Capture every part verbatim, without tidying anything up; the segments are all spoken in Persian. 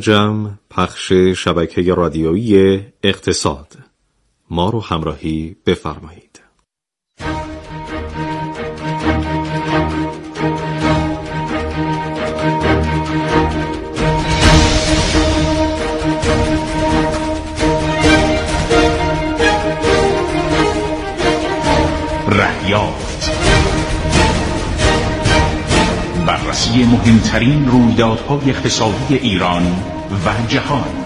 منجم، پخش شبکه رادیویی اقتصاد. ما رو همراهی بفرمایید. رهیافت، بررسی مهمترین رویدادهای اقتصادی ایران و جهان.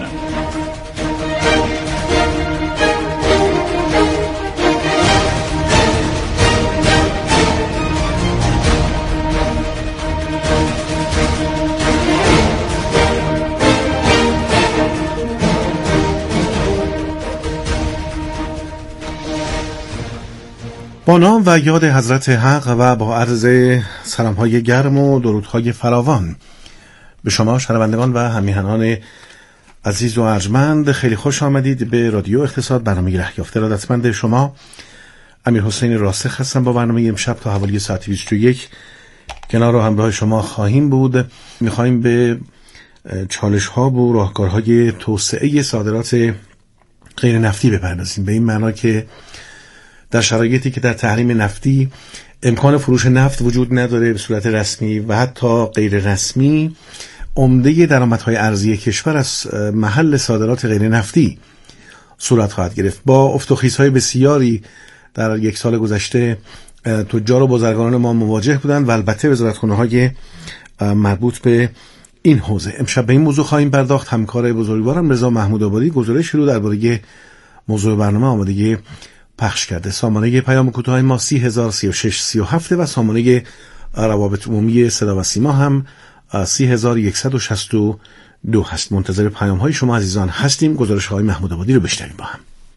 با نام و یاد حضرت حق و با عرض سلام‌های گرم و درودهای فراوان به شما شنوندگان و همیهنان عزیز و ارجمند، خیلی خوش آمدید به رادیو اقتصاد، برنامه رهیافته. ارادتمند شما امیر حسین راسخ هستم. با برنامه امشب تا حوالی ساعت بیست و یک کنار و همراه شما خواهیم بود. می‌خوایم به چالش‌ها و راهکارهای توسعه صادرات غیر نفتی بپردازیم، به این معنا که در شرایطی که در تحریم نفتی امکان فروش نفت وجود نداره به صورت رسمی و حتی غیر رسمی، عمده درآمدهای ارزی کشور از محل صادرات غیر نفتی صورت خواهد گرفت. با افت و خیزهای بسیاری در یک سال گذشته تجار و بازرگانان ما مواجه بودند و البته وزارتخانه‌های مربوط به این حوزه. امشب به این موضوع خواهیم پرداخت. همکار بزرگوارم رضا محمود آبادی گزارش رو درباره موضوع برنامه آمادگی پخش کرده. سامانه پیام کوتاه ما سی هزار سی و شش سی و هفت و سامانه روابط عمومی صدا و سیما هم سی هزار و صد و شصت و دو هست. منتظر پیام های شما عزیزان هستیم. گزارش های محمود آبادی رو بشنویم با هم.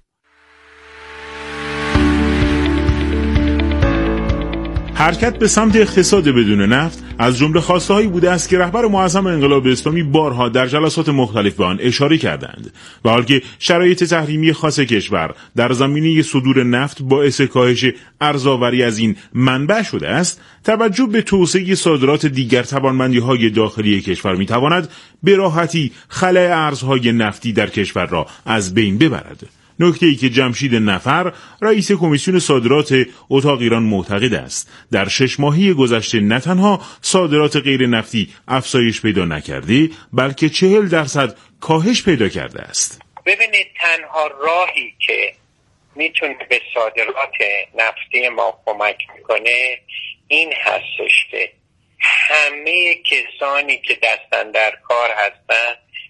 حرکت به سمت اقتصاد بدون نفت از جمله خواسته‌هایی بوده است که رهبر معظم انقلاب اسلامی بارها در جلسات مختلف به آن اشاره کردند. و حال که شرایط تحریمی خاص کشور در زمینه صدور نفت باعث کاهش ارزآوری از این منبع شده است، توجه به توسعه صادرات دیگر توانمندی‌های داخلی کشور می‌تواند به راحتی خلأ ارزهای نفتی در کشور را از بین ببرد. نکته‌ای که جمشید نفر، رئیس کمیسیون صادرات اتاق ایران معتقد است در شش ماهی گذشته نه تنها صادرات غیر نفتی افزایش پیدا نکرده، بلکه چهل درصد کاهش پیدا کرده است. ببینید، تنها راهی که میتونه به صادرات نفتی ما کمک میکنه این هستش که همه کسانی که دستن در کار هستن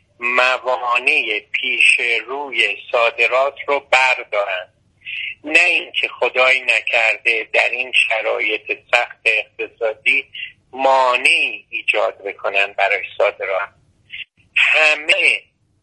موانع پیش روی صادرات رو بردارن، نه اینکه خدای نکرده در این شرایط سخت اقتصادی مانعی ایجاد بکنن برای صادرات. همه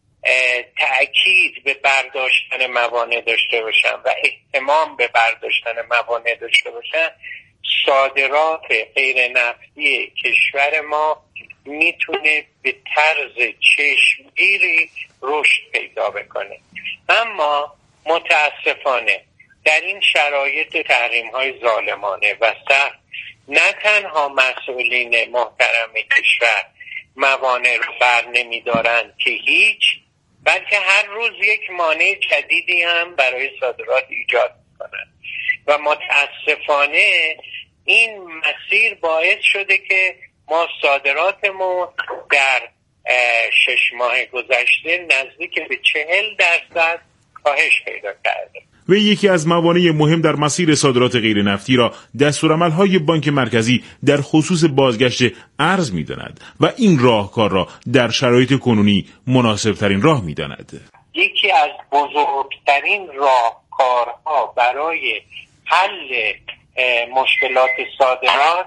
تأکید به برداشتن موانع داشته باشن و اهتمام به برداشتن موانع داشته باشن، صادرات غیر نفتی کشور ما میتونه به طرز چشمگیری رشد پیدا بکنه. اما متاسفانه در این شرایط تحریم‌های ظالمانه و سخت، نه تنها مسئولین محترم کشور موانع رو بر نمیدارن که هیچ، بلکه هر روز یک مانع جدیدی هم برای صادرات ایجاد میکنن و متاسفانه این مسیر باعث شده که ما صادراتمون در شش ماه گذشته نزدیک به چهل درصد کاهش پیدا کرده. و یکی از موانع مهم در مسیر صادرات غیر نفتی را دستورالعمل‌های بانک مرکزی در خصوص بازگشت ارز می‌داند و این راهکار را در شرایط کنونی مناسب‌ترین راه می‌داند. یکی از بزرگترین راهکارها برای حل مشکلات صادرات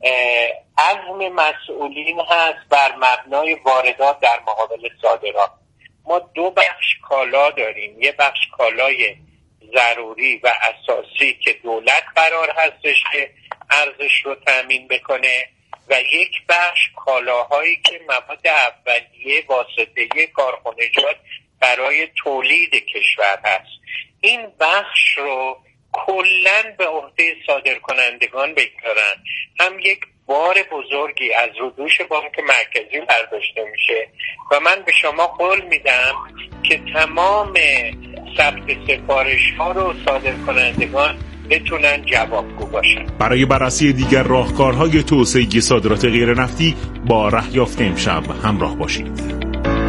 عزم مسئولین هست بر مبنای واردات در مقابل صادرات. ما دو بخش کالا داریم، یه بخش کالای ضروری و اساسی که دولت قرار هستش که ارزش رو تامین بکنه و یک بخش کالاهایی که مواد اولیه واسطه کارخانجات برای تولید کشور هست. این بخش رو کلن به عهده صادرکنندگان بگذارن، هم یک بار بزرگی از رو دوش بانک مرکزی برداشته میشه و من به شما قول میدم که تمام ثبت سفارش ها رو صادر کنندگان بتونن جوابگو باشن. برای بررسی دیگر راهکارهای توسعه صادرات غیر نفتی با رهیافت امشب همراه باشید.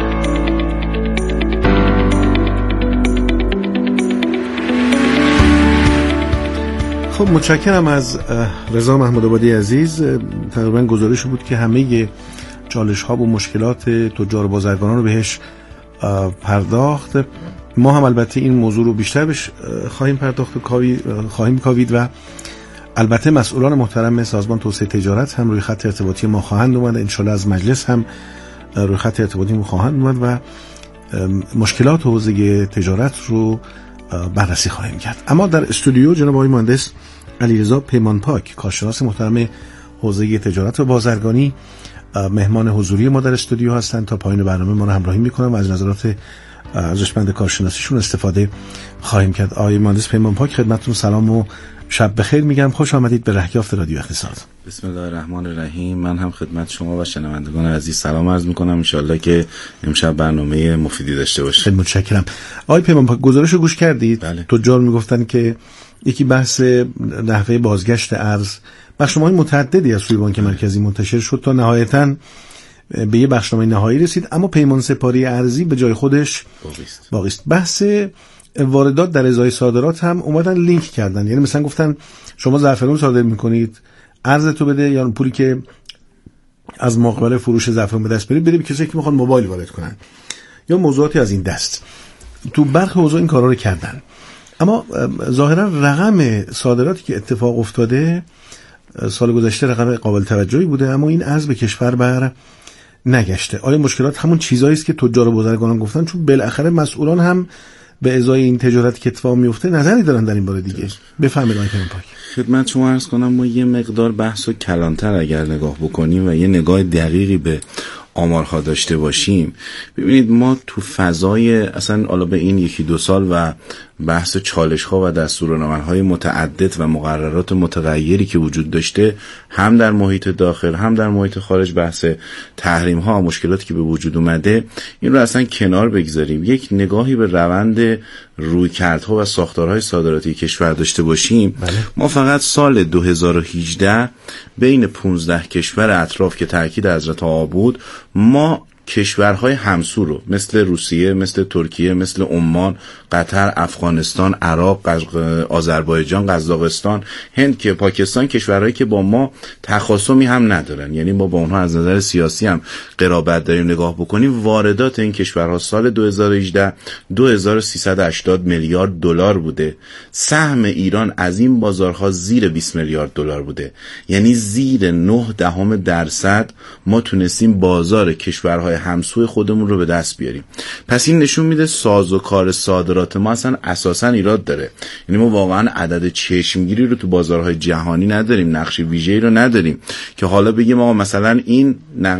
خب متشکرم از رضا محمود آبادی عزیز. تقریبا گزارش بود که همه چالش ها و مشکلات تجار و بازرگانان رو بهش پرداخت. ما هم البته این موضوع رو بیشتر بهش خواهیم پرداخت و خواهیم کاوید و البته مسئولان محترم سازمان توسعه تجارت هم روی خط ارتباطی ما خواهند اومد، انشالله از مجلس هم روی خط ارتباطی ما خواهند اومد و مشکلات حوزه تجارت رو بررسی خواهیم کرد. اما در استودیو جناب آقای مهندس علیرضا پیمانپاک، کارشناس محترم حوزه تجارت و بازرگانی، مهمان حضوری ما در استودیو هستند. تا پایان برنامه ما رو همراهی میکنم و از نظرات ارزشمند کارشناسیشون استفاده خواهیم کرد. آقای مهندس پیمانپاک خدمتتون سلام و شب بخیر میگم. خوش آمدید به رهیافت رادیو اقتصاد. بسم الله الرحمن الرحیم. من هم خدمت شما و شنوندگان عزیز سلام عرض میکنم. انشالله که امشب برنامه مفیدی داشته باشیم. خیلی متشکرم. آقای پیمانپاک گزارشو گوش کردید؟ بله. تجار میگفتن که یکی بحث نحوه بازگشت ارز بخشنامه‌های متعددی از سوی بانک مرکزی منتشر شد تا نهایتاً به یه بخشنامه نهایی رسید، اما پیمان سپاری ارزی به جای خودش باقی است. بحث واردات در ازای صادرات هم اومدن لینک کردن، یعنی مثلا گفتن شما زعفران صادر میکنید ارزتو بده یا پولی که از مقابل فروش زعفران به دست برید بده به کسایی که میخوان موبایل وارد کنن یا موضوعاتی از این دست. تو برخی حوزه این کارا رو کردن، اما ظاهرا رقم صادراتی که اتفاق افتاده سال گذشته رقم قابل توجهی بوده، اما این ارز به کشور بر نگشته. آیا مشکلات همون چیزایی است که تجار و بازرگانان گفتن؟ چون بالاخره مسئولان هم به ازای این تجارت که اتفاق میفته نظری دارن در این باره دیگه. بفرمایید آقای پیمانپاک. خدمت شما عرض کنم ما یه مقدار بحثو کلانتر اگر نگاه بکنیم و یه نگاه دقیقی به آمارها داشته باشیم، ببینید ما تو فضای اصلا حالا به این یکی دو سال و بحث چالش ها و دستورالعمل‌های متعدد و مقررات متغیری که وجود داشته، هم در محیط داخل هم در محیط خارج، بحث تحریم ها و مشکلاتی که به وجود اومده، این رو اصلا کنار بگذاریم، یک نگاهی به روند رویکردها و ساختارهای صادراتی کشور داشته باشیم. بله. ما فقط سال دو هزار و هجده بین پانزده کشور اطراف که تاکید حضرت آقا بود، ما کشورهای همسو رو مثل روسیه، مثل ترکیه، مثل عمان، قطر، افغانستان، عراق، آذربایجان، قزاقستان، هند که پاکستان، کشورهایی که با ما تخاصمی هم ندارن، یعنی ما با اونها از نظر سیاسی هم قرابت داریم، نگاه بکنیم واردات این کشورها سال دو هزار و هجده دو هزار و سیصد و هشتاد میلیارد دلار بوده. سهم ایران از این بازارها زیر بیست میلیارد دلار بوده، یعنی زیر نه دهم درصد ما تونستیم بازار کشورهای همسوی خودمون رو به دست بیاریم. پس این نشون میده سازوکار صادرات ما اصلا اساسا ایراد داره، یعنی ما واقعا عدد چشمگیری رو تو بازارهای جهانی نداریم، نقش ویژه‌ای رو نداریم که حالا بگیم آقا مثلا این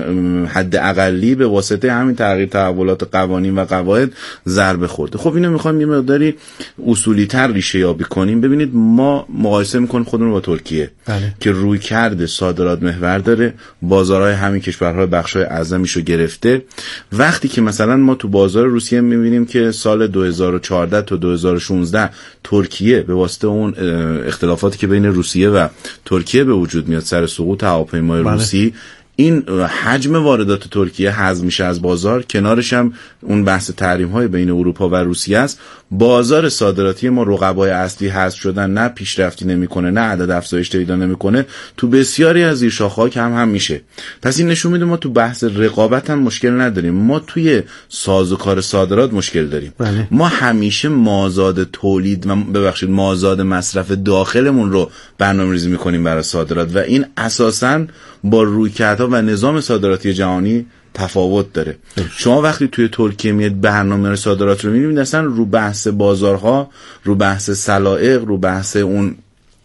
حد اقلی به واسطه همین تغییر تحولات قوانین و قواعد ضربه خورده. خب اینو میخوایم یه مقداری اصولی تر ریشه یابی کنیم. ببینید ما مقایسه میکنیم خودمون با ترکیه. بله. که روی کرده صادرات محور داره، بازارهای همین کشورها بخشای اعظمیشو گرفته. وقتی که مثلا ما تو بازار روسیه میبینیم که سال دو هزار و چهارده تا دو هزار و شانزده ترکیه به واسطه اون اختلافاتی که بین روسیه و ترکیه به وجود میاد سر سقوط هواپیمای بله. روسی، این حجم واردات ترکیه حذف میشه از بازار، کنارش هم اون بحث تحریم های بین اروپا و روسیه است. بازار صادراتی ما رقبای اصلی حذف شدن، نه پیشرفتی نمیکنه، نه عدد افزایش پیدا نمیکنه، تو بسیاری از زیر شاخه‌ها کم هم میشه. پس این نشون میده ما تو بحث رقابت هم مشکل نداریم، ما توی سازوکار صادرات مشکل داریم. بله. ما همیشه مازاد تولید و ببخشید مازاد مصرف داخلمون رو برنامه‌ریزی میکنیم برای صادرات و این اساساً با رویکردها و نظام صادراتی جهانی تفاوت داره. شما وقتی توی ترکیه میاد برنامه صادرات رو میبینید، اصلا رو بحث بازارها، رو بحث سلایق، رو بحث اون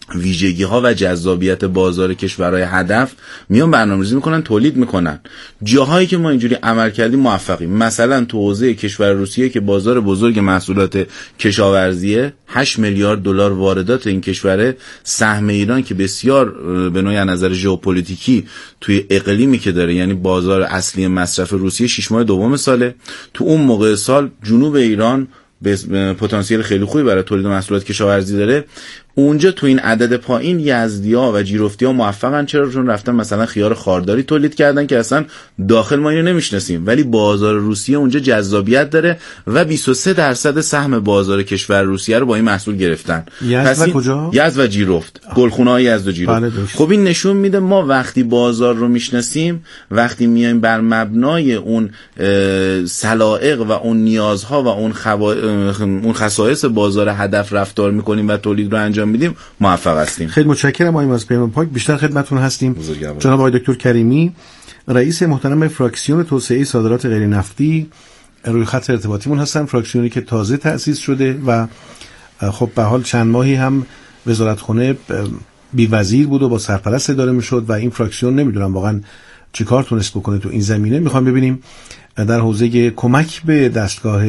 ویژگی ها و جذابیت بازار کشورهای هدف میان برنامه‌ریزی میکنن، تولید میکنن. جاهایی که ما اینجوری عمل کردیم موفقیم. مثلا تو حوزه کشور روسیه که بازار بزرگ محصولات کشاورزیه، هشت میلیارد دلار واردات این کشوره. سهم ایران که بسیار به نوعی از نظر ژئوپلیتیکی توی اقلیمی که داره، یعنی بازار اصلی مصرف روسیه، شش ماه دوم ساله. تو اون موقع سال جنوب ایران پتانسیل خیلی خوبی برای تولید محصولات کشاورزی داره. اونجا تو این عدد پایین یزدی‌ها و جیرفتی‌ها موفقن. چرا؟ چون رفتن مثلا خیار خارداری تولید کردن که اصلا داخل ما اینو نمیشناسیم، ولی بازار روسیه اونجا جذابیت داره و بیست و سه درصد سهم بازار کشور روسیه رو با این محصول گرفتن. یزد و کجا؟ یزد و جیرفت، گلخونه‌های یزد و جیرفت. خب این نشون میده ما وقتی بازار رو میشناسیم، وقتی میایم بر مبنای اون سلائق و اون نیازها و اون خوا... اون خصایص بازار هدف رفتار میکنیم و تولید رو انجام میدیم، موفق هستیم. خیلی متشکرم آقای از پیمان پاک. بیشتر خدمتتون هستیم. جناب آقای دکتر کریمی، رئیس محترم فراکسیون توسعه صادرات غیر نفتی، روی خط ارتباطیمون هستن. فراکسیونی که تازه تأسیس شده و خب به حال چند ماهی هم وزارتخونه بی وزیر بود و با سرپرست اداره میشد و این فراکسیون نمیدونم واقعا چیکار تونست بکنه تو این زمینه. میخوام ببینیم در حوزه کمک به دستگاه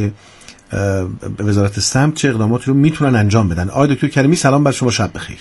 وزارت سمت چه اقداماتی رو میتونن انجام بدن. آقای دکتر کریمی سلام بر شما، شب بخیر.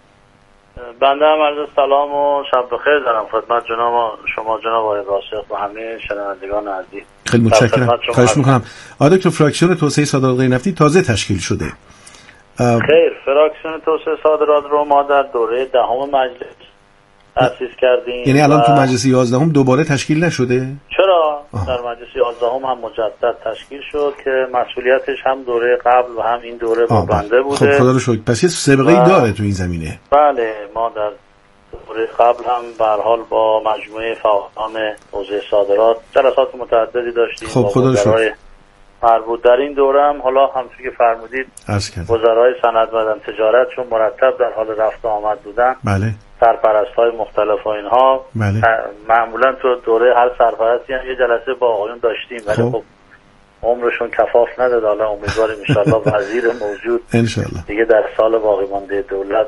بنده هم عرض سلام و شب بخیر دارم خدمت جناب شما جناب آقای راسخ و همه شنوندگان عزیز. خیلی متشکرم. خواهش میکنم. آقای دکتر فراکسیون توسعه صادرات غیر نفتی تازه تشکیل شده. خیر، فراکسیون توسعه صادرات رو ما در دوره دهم مجلس تأسیس کردیم. یعنی الان تو مجلس یازدهم دوباره تشکیل نشده؟ چرا؟ آه. در مجلس یازدهم هم مجدد تشکیل شد که مسئولیتش هم دوره قبل و هم این دوره با بنده بوده. خب خدا رو شکر. پس یه سابقه ای داره تو این زمینه. بله، ما در دوره قبل هم به هر حال با مجموعه فعالان حوزه صادرات جلسات متعددی داشتیم. خب خدا رو شکر. مربوط در این دوره هم حالا همونطور که فرمودید وزرای صنعت و تجارت چون مرتب در حال رفت و آمد بودن، بله، سرپرست‌های مختلف و اینها، بله، معمولا تو دوره هر سرپرستی هم یه جلسه با آقایون داشتیم، ولی خب, خب عمرشون کفاف نداد. حالا امیدواریم ان شاءالله وزیر موجود ان شاءالله دیگه در سال باقی مانده دولت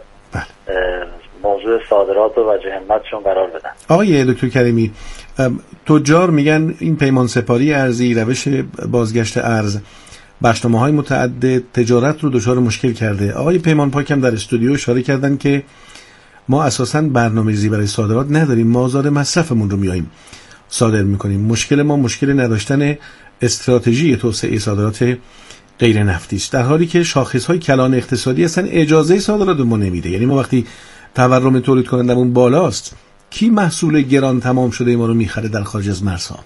موضوع صادرات و وجه همتشون قرار بدن. آقای دکتر کریمی، تجار میگن این پیمان سپاری ارزی، روش بازگشت ارز، بخشنامه‌های متعدد تجارت رو دچار مشکل کرده. آقای پیمان پاک هم در استودیو اشاره کردن که ما اساساً برنامه‌ریزی برای صادرات نداریم، ما آزاد مصرفمون رو میاییم صادر میکنیم. مشکل ما مشکل نداشتن استراتژی توسعه صادرات غیر نفتی است، در حالی که شاخص‌های کلان اقتصادی اصلا اجازه صادرات ما نمیده. یعنی ما وقتی تورم تولید کنندمون بالاست، کی محصول گران تمام شده ما رو میخره در خارج از مرزها؟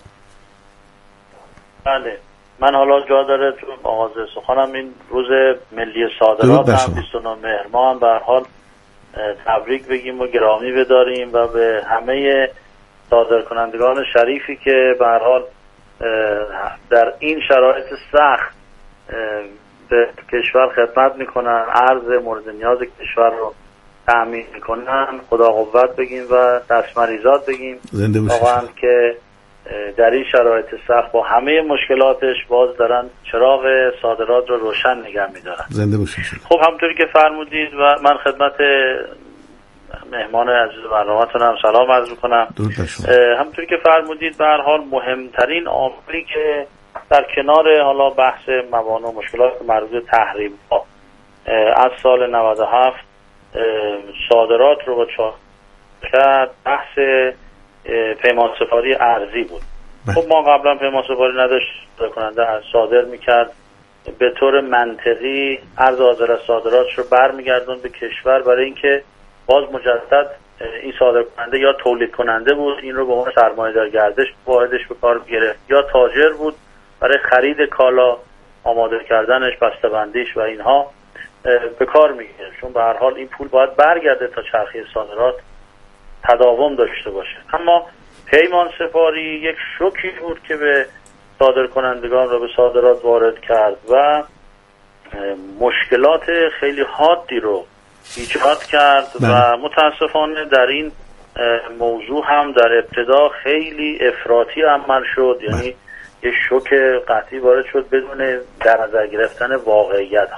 بله، من حالا جا داره تو آغاز سخنم این روز ملی صادرات هم بیست و نه مهر ما هم به هر حال تبریک بگیم و گرامی بداریم و به همه صادرکنندگان شریفی که به هر حال در این شرایط سخت به کشور خدمت میکنن، ارز مورد نیاز کشور رو تأمین میکنن، خدا قوت بگیم و دستمریزات بگیم واقعا که در این شرایط سخت با همه مشکلاتش باز دارن چراغ صادرات رو روشن نگه میدارن. زنده باشید. خب همونطوری که فرمودید و من خدمت مهمان عزیز برنامه‌تون هم سلام عرض میکنم. همونطوری که فرمودید به هر حال مهمترین عاملی که در کنار حالا بحث موانع و مشکلات مربوط به تحریم ها از سال نود و هفت صادرات رو با چهار کرد، بحث پیمان سپاری ارزی بود. خب ما قبلا پیمان سپاری نداشت، کننده صادر میکرد به طور منطقی ارز حاضر از صادراتش رو برمیگردون به کشور برای اینکه باز مجدد این صادر کننده یا تولید کننده بود، این رو به عنوان سرمایه‌دار گردش واردش به کار گرفت، یا تاجر بود برای خرید کالا، آماده کردنش، بسته‌بندیش و اینها به کار میگیره، چون به هر حال این پول باید برگرده تا چرخه صادرات تداوم داشته باشه. اما پیمان سپاری یک شوکی بود که به صادر کنندگان رو به صادرات وارد کرد و مشکلات خیلی حادی رو ایجاد کرد و متاسفانه در این موضوع هم در ابتدا خیلی افراطی عمل شد، یعنی یه شوک قطعی وارد شد بدون در نظر گرفتن واقعیت ها.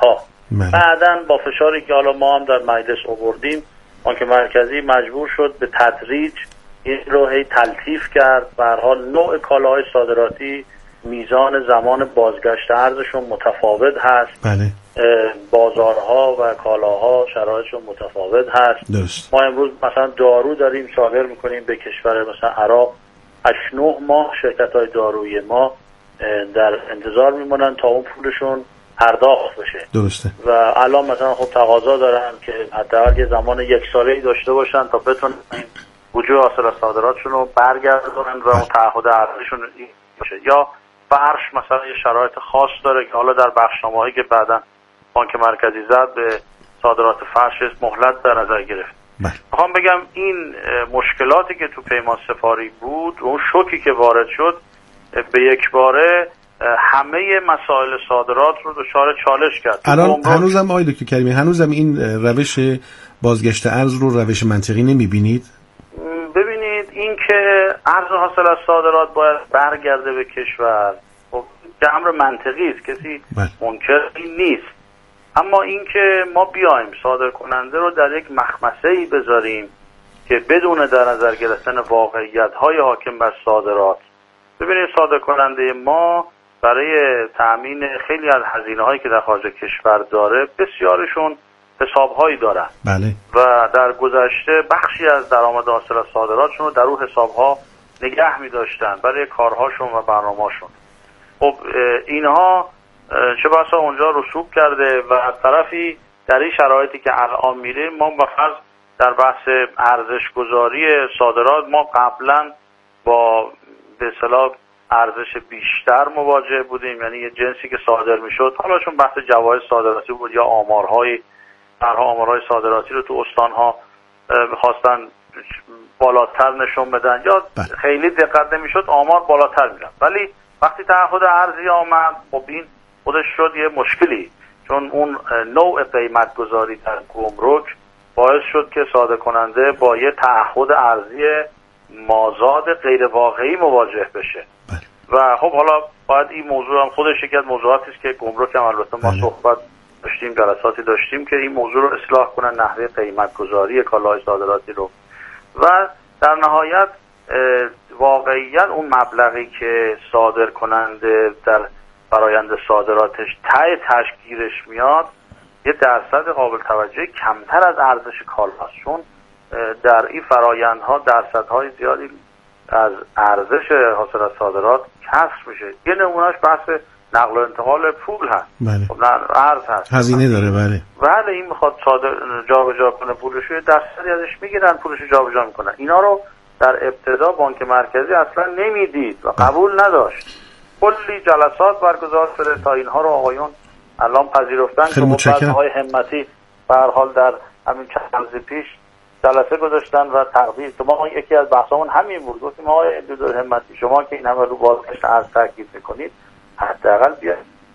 بعداً با فشاری که حالا ما هم در مجلس آوردیم، بانک مرکزی مجبور شد به تدریج این رو هی تلطیف کرد. به هر حال نوع کالاهای صادراتی، میزان زمان بازگشت ارزشون متفاوت هست. بله. بازارها و کالاها شرایطشون متفاوت هست. درست. ما امروز مثلا دارو داریم صادر میکنیم به کشور مثلا عراق، هشت نه ماه شرکت های دارویی ما در انتظار میمونن تا اون پولشون پرداخت بشه. درسته. و الان مثلا خب تقاضا دارن که حداقل یه زمان یک ساله‌ای داشته باشن تا بتونن وجوه حاصل از صادراتشون رو برگردونن و اون تعهد ارزششون باشه. یا فرش مثلا یه شرایط خاص داره که حالا در بخشنامه‌ای که بعداً بانک مرکزی زد به صادرات فرش مهلت در نظر گرفت. بله. میخوام بگم این مشکلاتی که تو پیمان سپاری بود، اون شوکی که وارد شد، به یک باره همه مسائل صادرات رو دچار چالش کرد. الان هنوزم آقای دکتر کریمی هنوزم این روش بازگشت ارز رو روش منطقی نمیبینید؟ ببینید این که ارز حاصل از صادرات باید برگرده به کشور، خب امر منطقی است، کسی منکر این نیست. اما این که ما بیایم صادر کننده رو در یک مخمسه‌ای بذاریم که بدون در نظر گرفتن واقعیت‌های حاکم بر صادرات، ببینید صادر کننده ما برای تأمین خیلی از هزینه‌هایی که در خارج کشور داره، بسیارشون حساب‌هایی دارن. بله. و در گذشته بخشی از درآمد حاصل از صادراتشون رو در اون حساب‌ها نگه می‌داشتن برای کارهاشون و برنامه‌هاشون. خب اینها چه بسا اونجا رسوب کرده و از طرفی در این شرایطی که الان میریم ما با فرض در بحث ارزش گذاری صادرات ما قبلا با به اصطلاح ارزش بیشتر مواجه بودیم، یعنی یه جنسی که صادر میشد، حالا چون بحث جوایز صادراتی بود یا آمارهای برها آمارهای صادراتی رو تو استانها میخواستن بالاتر نشون بدن یا خیلی دقت نمیشد، آمار بالاتر میرن. ولی وقتی تعهد ارزی آمد، خب این خودش شد یه مشکلی، چون اون نوع قیمت گذاری در گمرک باعث شد که صادر کننده با یه تعهد ارزی مازاد غیر واقعی مواجه بشه. بله. و خب حالا باید این موضوع هم خودش یکی از موضوعاتی است که گمرک هم البته ما بله. صحبت داشتیم، جلساتی داشتیم که این موضوع رو اصلاح کنن، نحوه قیمت گذاری کالاهای صادراتی رو. و در نهایت واقعیت اون مبلغی که صادر کننده در فرایند صادراتش ته تشکیلش میاد یه درصد قابل توجهی کمتر از ارزش کالاست، چون در این فرایندها درصدهای زیادی از ارزش حاصل از صادرات کسر میشه. یه نمونهش بحث نقل و انتقال پول هست. بله. خب ارز هست، هزینه داره. بله. بله. این میخواد صادر جابجا کنه پولش، یه درصدی ازش میگیرن پولش جابجا میکنن. اینا رو در ابتدا بانک مرکزی اصلا نمیدید و قبول نداشت. کلی جلسات برگزار شده تا اینها رو آقایون الان پذیرفتن که متأسفانه همتی به هر حال در همین چند روز پیش جلسه گذاشتن و تقدیر که ما یکی از بحثامون همین بود، گفتیم آقای دکتر همتی شما که این همه رو بازگشت ارز تاکید میکنید حداقل بیاید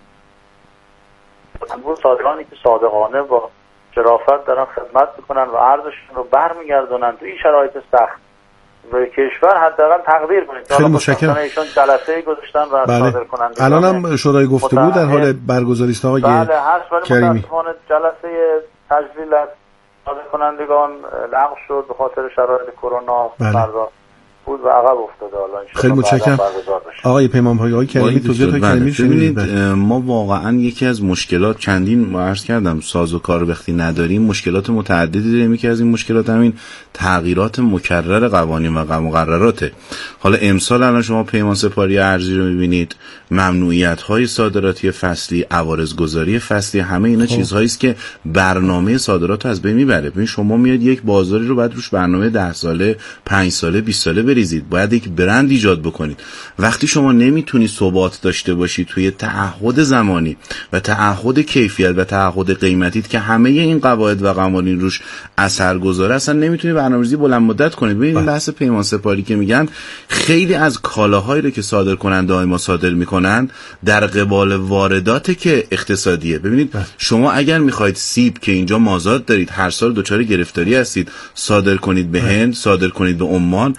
انبوه صادرانی که صادقانه با شرافت دارن خدمت میکنن و ارزششون رو برمیگردونن تو این شرایط سخت به کشور حداقل تقدیر کنید. خیلی متشکرم. ایشون جلسه گذاشتن و بله. صادر کننده الان هم شورای گفتگو در حال برگزاری است آقای بله هست، ولی کریمی. متاسفانه جلسه تجلیل از صادر کنندگان لغو شد به خاطر شرایط کرونا. بله. بود و عقب افتاده. حالا خیلی متشکرم آقای پیمانپای آقای کریمی توضیحات های کریمی ببینید ما واقعا یکی از مشکلات چندین عرض کردم ساز و کار وقتی نداریم مشکلات متعددی داریم. یکی از این مشکلات همین تغییرات مکرر قوانین و مقرراته. حالا امسال الان شما پیمان سپاری ارزی رو میبینید، ممنوعیت های صادراتی فصلی، عوارض گذاری فصلی، همه اینا چیزهایی است که برنامه صادرات رو از بین میبره. ببین شما میاد یک بازاری رو بعد روش برنامه ده ساله، پنج ساله، بیست ساله بریزید، باید یک برند ایجاد بکنید. وقتی شما نمیتونی ثبات داشته باشی توی تعهد زمانی و تعهد کیفیت و تعهد قیمتیت که همه این قواعد و قوانین روش اثر گذاره، اصلا نمیتونی برنامه‌ریزی بلند مدت کنید. ببینید این بحث پیمان سپاری که میگن خیلی از کالاهایی رو که صادر کننده های ما صادر میکنن در قبال واردات که اقتصادیه. ببینید بله. شما اگر میخواید سیب که اینجا مازاد دارید هر سال دچار گرفتاری هستید، صادر کنید به هند، صادر کنید به عمان. اگر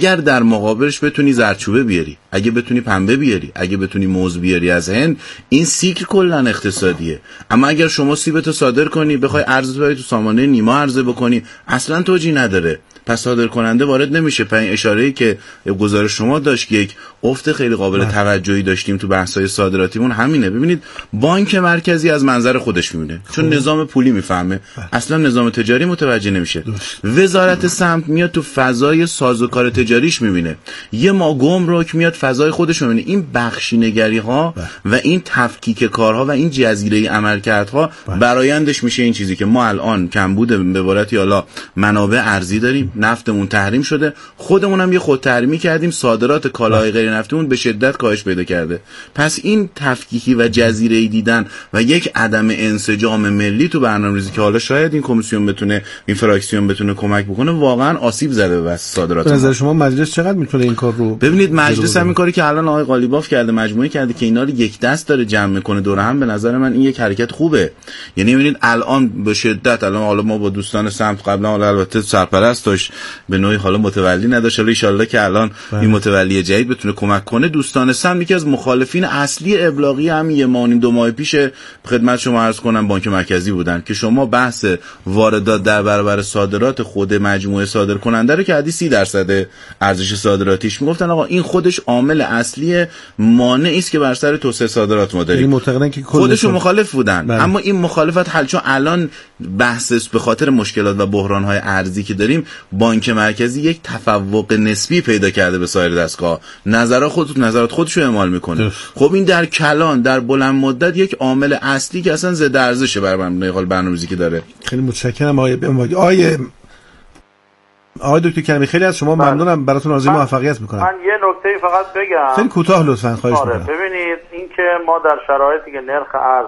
اگر در مقابلش بتونی زردچوبه بیاری، اگه بتونی پنبه بیاری، اگه بتونی موز بیاری از هند، این سیکل کلا اقتصادیه. اما اگر شما سیبتو صادر کنی بخوای ارز تو سامانه نیما عرضه بکنی، اصلا توجیه نداره، پس صادر کننده وارد نمیشه. پس این اشاره‌ای که گزارش شما داشت که یک افت خیلی قابل توجهی داشتیم تو بحث‌های صادراتیمون همینه. ببینید بانک مرکزی از منظر خودش میبینه، چون نظام پولی میفهمه، اصلا نظام تجاری متوجه نمیشه. وزارت سمت میاد تو فضای سازوکار تجاریش میبینه، یه ما گمرک میاد فضای خودش میبینه. این بخشینگری‌ها و این تفکیک کارها و این جزیره عملکردها برآیندش میشه این چیزی که ما الان کمبود به عبارتی حالا منابع ارزی داریم، نفتمون تحریم شده، خودمون هم یه خود تحریمی کردیم، صادرات کالاهای غیر نفتیمون به شدت کاهش پیدا کرده. پس این تفکیکی و جزیره‌ای دیدن و یک عدم انسجام ملی تو برنامه‌ریزی که حالا شاید این کمیسیون بتونه، این فراکسیون بتونه کمک بکنه، واقعا آسیب زده به صادرات. به نظر شما مجلس چقدر میتونه این کار رو؟ ببینید مجلس همین کاری که الان آقای قالیباف کرده، مجموعه کرده که اینا رو یک دست داره جمع میکنه دور هم، به نظر من این یک حرکت خوبه. یعنی ببینید الان به شدت، الان حالا ما با دوستان سمت قبلا حالا البته سرپرست داشت به نوعی، حالا متولی نداشت، حالا ان شاءالله که الان بله. این متولی جدید بتونه کمک کنه. دوستان سم یکی از مخالفین اصلی ابلاغی هم یه ماه دو ماه پیش خدمت شما عرض کنم بانک مرکزی بودن که شما بحث واردات در برابر صادرات خود مجموعه صادر کننده رو که حدی سی درصد ارزش صادراتیش میگفتن آقا این خودش عامل اصلی مانعی است که بر سر توسعه صادرات ما داریم. معتقدن که خودشون مخالف بودن بله. اما این مخالفت حل، چون الان بحث به خاطر مشکلات و بحران‌های ارزی که داریم، بانک مرکزی یک تفوق نسبی پیدا کرده به سایر دستگاه، نظرات خود نظرات خودش رو اعمال میکنه. خب این در کلان در بلند مدت یک عامل اصلی که اصلا ضد ارزشه برای مبنای برنامه‌ریزی که داره. خیلی متشکرم آقای آقای آقای دکتر کریمی، خیلی از شما ممنونم، براتون آرزوی موفقیت میکنم. من یه نکته فقط بگم، خیلی کوتاه لطفاً، خواهش آره. میکنم. ببینید این که ما در شرایطی که نرخ ارز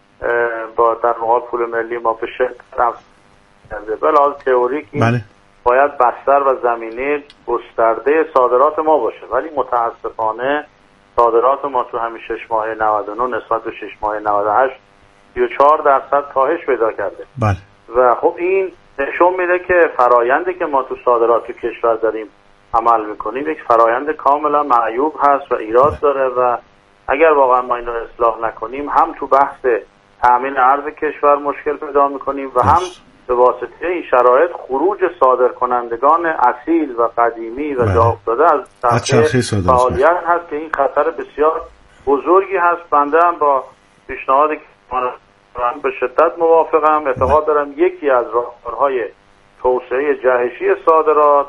با در مقابل پول ملی ما به شدت افزایش کرده، به لحاظ تئوریک این بله. باید بستر و زمینه گسترده صادرات ما باشه، ولی متاسفانه صادرات ما تو همین شش ماه نود و نه نسبت به شش ماه نود و هشت سی و چهار درصد کاهش پیدا کرده. بله. و خب این نشون میده که فرایندی که ما تو صادرات تو کشور داریم عمل میکنیم یک فرایند کاملا معیوب هست و ایراد داره و اگر واقعا ما اینو اصلاح نکنیم هم تو بحث تامین ارز کشور مشکل پیدا میکنیم و هم به واسطه این شرایط خروج صادرکنندگان اصیل و قدیمی و جا افتاده از چرخه فعالیت هست که این خطر بسیار بزرگی هست. بنده هم با پیشنهادی که من به شدت موافقم، اعتقاد دارم یکی از راهکارهای توسعه جهشی صادرات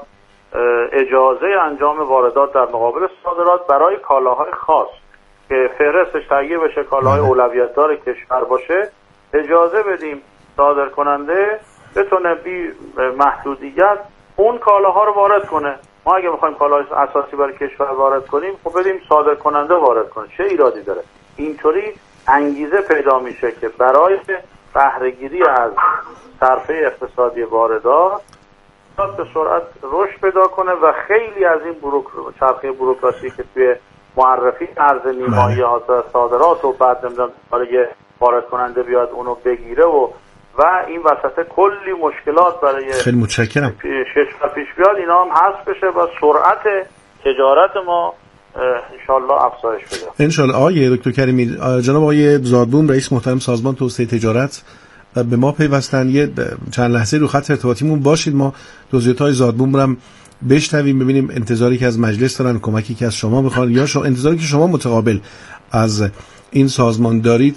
اجازه انجام واردات در مقابل صادرات برای کالاهای خاص که فهرستش تهیه بشه، کالاهای اولویت دار کشور باشه، اجازه بدیم صادر کننده بتونه بی محدودیت اون کالاها رو وارد کنه. ما اگه میخوایم کالاهای اساسی برای کشور وارد کنیم، خب بدیم صادر کننده وارد کنه، چه ایرادی داره؟ اینطوری انگیزه پیدا میشه که برای بهره‌گیری از صرفه اقتصادی واردات به سرعت رشد پیدا کنه و خیلی از این بروک... چرخه بوروکراسی که توی معرفی ارز نیمایی ها صادرات و بعد نمیدونم برای وارد کننده بیاد اونو بگیره و و این وسط کلی مشکلات برای خیلی متشکرم کشور پیش بیاد، اینا هم حذف بشه و سرعت تجارت ما انشالله افزایش پیدا. انشالله. آقای دکتر کریمی، جناب آقای زادبوم رئیس محترم سازمان توسعه تجارت به ما پیوستن، یه چند لحظه رو خط ارتباطیمون باشید، ما توضیحات زادبوم رو هم بشنویم، ببینیم انتظاری که از مجلس دارن، کمکی که از شما میخوان یا شما انتظاری که شما متقابل از این سازمان دارید،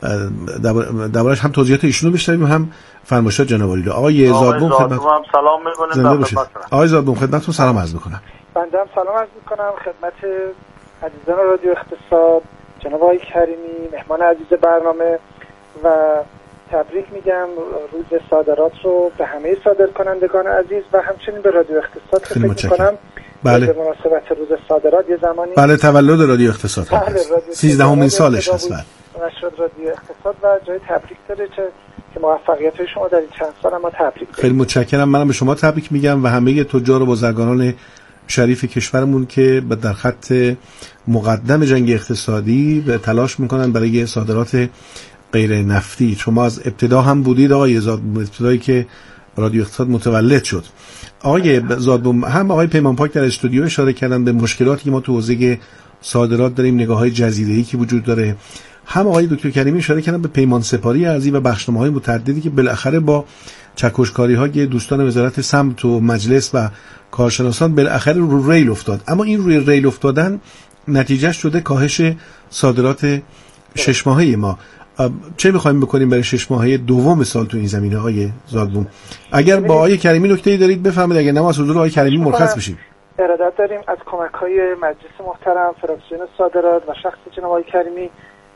دربارش هم توضیحات ایشونو بشنویم هم فرمایشات جناب عالی. آقای زادبوم خدمت سلام میکنم. آقای زادبوم خدمتتون سلام عرض میکنم. بنده هم سلام عرض میکنم خدمت عزیزان رادیو اقتصاد، جناب آقای کریمی مهمان عزیز برنامه، و تبریک میگم روز صادرات رو به همه صادرکنندگان عزیز و همچنین به رادیو اقتصاد که فکر میکنم بله. به مناسبت روز صادرات یه زمانی بله تولد رادیو اقتصاد بله سیزدهمین سالش هست بله نشد رادیو اقتصاد و جای تبریک داره چه که موفقیت‌های شما در این چند سال ما تبریک داریم. خیلی متشکرم. منم به شما تبریک میگم و همه تجار و بازرگانان شریف کشورمون که در خط مقدم جنگ اقتصادی به تلاش میکنن برای صادرات غیر نفتی. شما از ابتدا هم بودید آقای زاد، ابتدایی که رادیو اقتصاد متولد شد آقای زادبوم، هم آقای پیمانپاک در استودیو اشاره کردن به مشکلاتی که ما تو حوزه صادرات داریم، نگاه‌های جزیره‌ای که وجود داره، هم آقای دکتر کریمی اشاره کردن به پیمان سپاری ارضی و بخشنامه‌های متعددی که بالاخره با چکشکاری‌های دوستان وزارت سمت و مجلس و کارشناسان بالاخره رو ریل افتاد. اما این روی ریل افتادن نتیجه شده کاهش صادرات شش ماهه ما. چه می‌خوایم بکنیم برای شش ماهه دوم سال تو این زمینه آقای زادبوم؟ اگر با آقای کریمی نکته‌ای دارید بفرمایید، اگر نه ما از حضور آقای کریمی مرخص بشیم. ارادت داریم از کمک‌های مجلس محترم، فراکسیون صادرات و شخص جناب آقای کریمی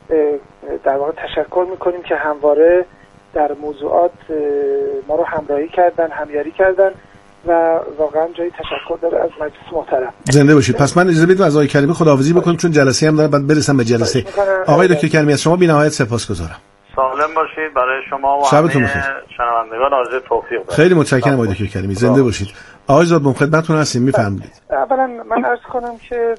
در واقع تشکر می‌کنیم که همواره در موضوعات ما رو همراهی کردن، همیاری کردن و واقعا جای تشکر داره از مجلس محترم. زنده باشید. پس من اجازه بدید از آقای کریمی خداحافظی بکنم چون جلسه هم داره، بعد برسم به جلسه. آقای دکتر کریمی از شما بی‌نهایت سپاسگزارم. سالم باشید. برای شما و شبتون همه بخیر. شنوندگان آرزوی توفیق دارم. خیلی متشکرم آقای دکتر کریمی، زنده باشید. آقای زادبوم خدمتتون هستیم، میفرمایید. اولا من عرض کنم که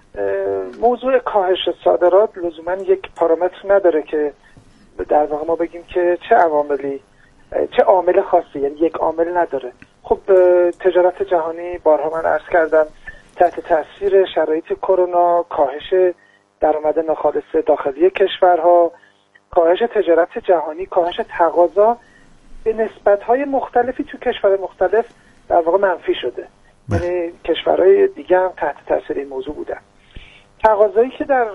موضوع کاهش صادرات لزوما یک پارامتر نداره که در واقع ما بگیم که چه عواملی، چه عامل خاصی، یعنی یک عامل نداره. خب تجارت جهانی بارها من عرض کردم تحت تاثیر شرایط کرونا، کاهش درآمد ناخالص داخلی کشورها، کاهش تجارت جهانی، کاهش تقاضا به نسبت‌های مختلفی تو کشور مختلف در واقع منفی شده. یعنی کشورهای دیگه هم تحت تاثیر این موضوع بودن. تقاضایی که در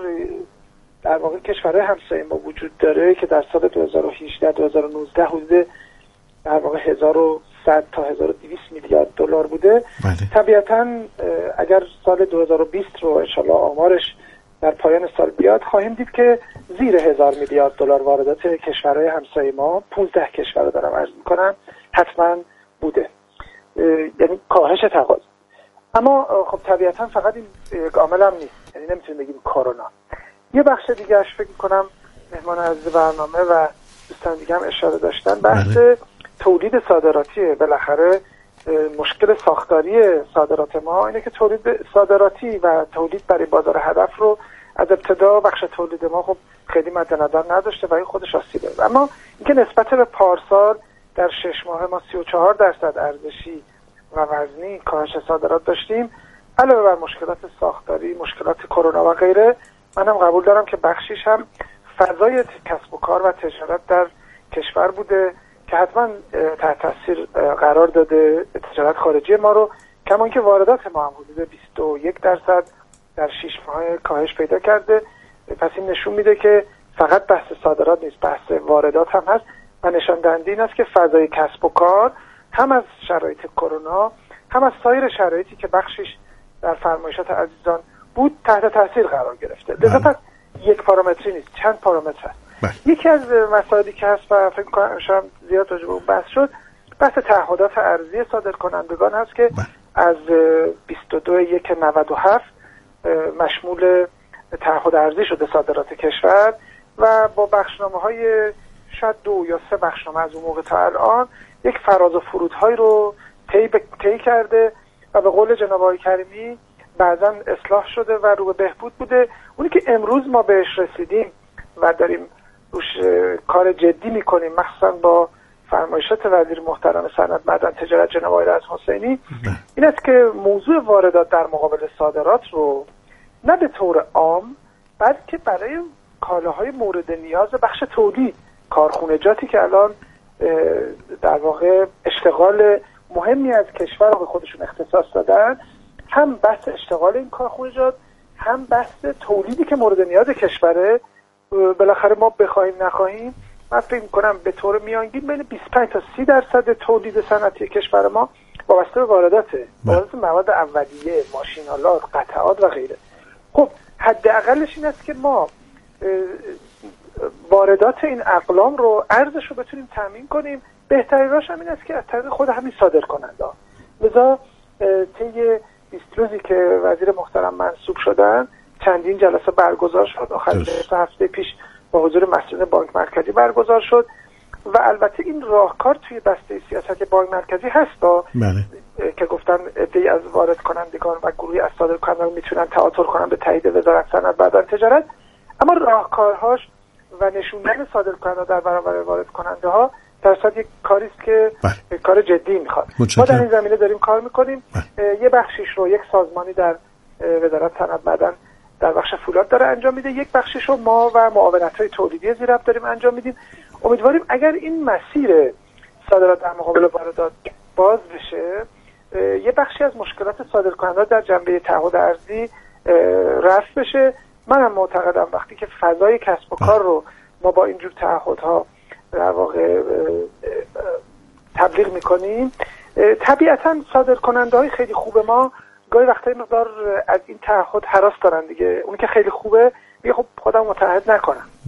در واقع کشورهای همسایه ما وجود داره که در سال دو هزار و هجده دو هزار و نوزده حدود در واقع هزار و صد تا هزار و دویست میلیارد دلار بوده. بله. طبیعتاً اگر سال دو هزار و بیست رو ان شاءالله آمارش در پایان سال بیاد خواهیم دید که زیر هزار میلیارد دلار واردات کشورهای همسایه ما، پانزده کشور رو دارم عرض میکنم، حتما بوده. یعنی کاهش تقاضا. اما خب طبیعتاً فقط این یک عامل هم نیست، یعنی نمیتونیم بگیم کرونا. یه بخش دیگه اش فکر کنم مهمان عزیز برنامه و دوستان دیگه هم اشاره داشتن، بحث تولید صادراتی. بالاخره مشکل ساختاری صادرات ما اینه که تولید صادراتی و تولید برای بازار هدف رو از ابتدا بخش تولید ما خب خیلی مد نظر نداشته و این خودش آسیب داره. اما اینکه نسبت به پارسال در شش ماه ما سی و چهار درصد ارزشی و وزنی کاهش صادرات داشتیم، علاوه بر مشکلات ساختاری، مشکلات کرونا و غیره، منم قبول دارم که بخشیش هم فضای کسب و کار و تجارت در کشور بوده که حتما تحت تاثیر قرار داده تجارت خارجی ما رو، کما اینکه واردات ما هم حدود بیست و یک درصد در شش ماه کاهش پیدا کرده. پس این نشون میده که فقط بحث صادرات نیست، بحث واردات هم هست و نشان دهنده این است که فضای کسب و کار هم از شرایط کرونا هم از سایر شرایطی که بخشش در فرمایشات عزیزان بود تحت تاثیر قرار گرفته. لذا پس یک پارامتری نیست، چند پارامتر هست. بله. یکی از مسائلی که هست و فکر کنم شاید زیاد راجع به اون بحث شد، بحث تعهدات ارزی صادرکنندگان هست که بله. از بیست و دو یک نود و هفت مشمول تعهد ارزی شده صادرات کشور و با بخشنامه‌های شاید دو یا سه بخشنامه از اون موقع تا الان یک فراز و فرودهای رو طی طی کرده و به قول جناب آقای کریمی بعضا اصلاح شده و رو به بهبود بوده. اونی که امروز ما بهش رسیدیم و داریم روش کار جدی میکنیم، مخصوصا با فرمایشات وزیر محترم صنعت معدن تجارت جناب آقای رضا حسینی، این است که موضوع واردات در مقابل صادرات رو نه به طور عام بلکه برای کالاهای مورد نیاز بخش تولید، کارخونجاتی که الان در واقع اشتغال مهمی از کشور رو به خودشون اختصاص دادن، هم بحث اشتغال این کارخونجات هم بحث تولیدی که مورد نیاز کشوره، بالاخره ما بخوایم نخواهیم من فکر می‌کنم به طور میانگین بین بیست و پنج تا سی درصد تولید صنعتی کشور ما وابسته به وارداته، واردات مواد اولیه، ماشین‌آلات، قطعات و غیره. خب حداقلش این است که ما واردات این اقلام رو، ارزش رو بتونیم تامین کنیم. بهترین راهش هم این است که از طریق خود همین صادرکننده. لذا طی بیست روزی که وزیر محترم منصوب شدن چندین جلسه برگزار شد. آخر سه هفته پیش با حضور مسئولین بانک مرکزی برگزار شد و البته این راهکار توی بسته سیاست بانک مرکزی هست بله. که گفتن عده‌ای از وارد کنندگان و گروهی از صادرکنندگان میتونن تعاطر کنن به تایید وزارت صنعت معدن تجارت، اما راهکارهاش و نشوندن صادرکننده در برابر وارد کننده ها در صورت یک کاری است که بله. کار جدی میخواد. ما در این زمینه داریم کار میکنیم. بله. یه بخشیش رو یک سازمانی در وزارت صنعت معدن در بخش فولاد داره انجام میده، یک بخشش رو ما و معاونت‌های تولیدی زیراب داریم انجام میدیم. امیدواریم اگر این مسیر صادرات در مقابل واردات باز بشه، یه بخشی از مشکلات صادرکننده در جنبه تعهد ارزی رفع بشه. منم معتقدم وقتی که فضای کسب و کار رو ما با اینجور تعهدها در واقع تبلیغ میکنیم، طبیعتاً صادرکننده‌های خیلی خوب ما گاهی وقتا مقدار از این تعهد هراس دارن دیگه. اون که خیلی خوبه میگه خب خودم متعهد نکنم.